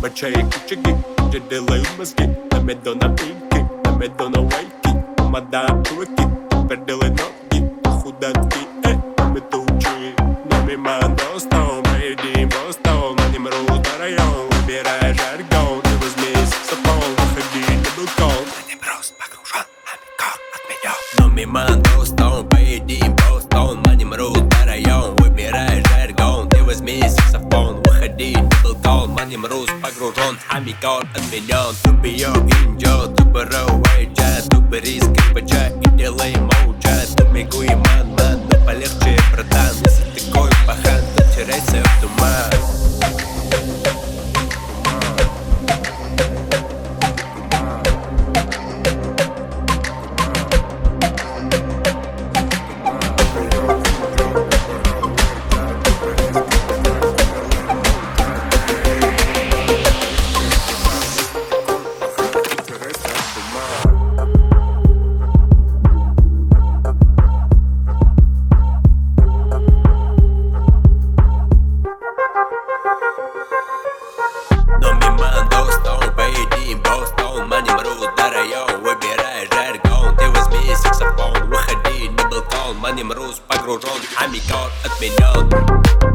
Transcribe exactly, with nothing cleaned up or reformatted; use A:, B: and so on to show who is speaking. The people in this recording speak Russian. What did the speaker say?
A: чае кучаги, где делают мозги. На меду на пинки, на меду на вайки. Помада, чуваки, теперь делай ноги. Худатки, эй, мы тучи. Но мимо достал, мы едим Бостон. На Немруд на район, выбирай жаргон. Ты возьми саксофон, выходи на балкон. На Немруд погружен, амикон от меня. Но мимо достал, поедим Бостон. На Немруд на район, выбирай жаргон. Ты возьми саксофон, выходи на балкон. На Немруд погружен, амикон отменен. Тупиё инджо, тупору вайджа. Тупый риск кирпича и делай моуджа. Тупику и ман-ман, но полегче, братан. Если такой пахан, то теряйся в туман. Но мимо Достон, поедим Бостон. На Немруд на район, выбирай жаргон. Ты возьми саксофон, выходи на балкон. На Немруд погружен, амикон отменен.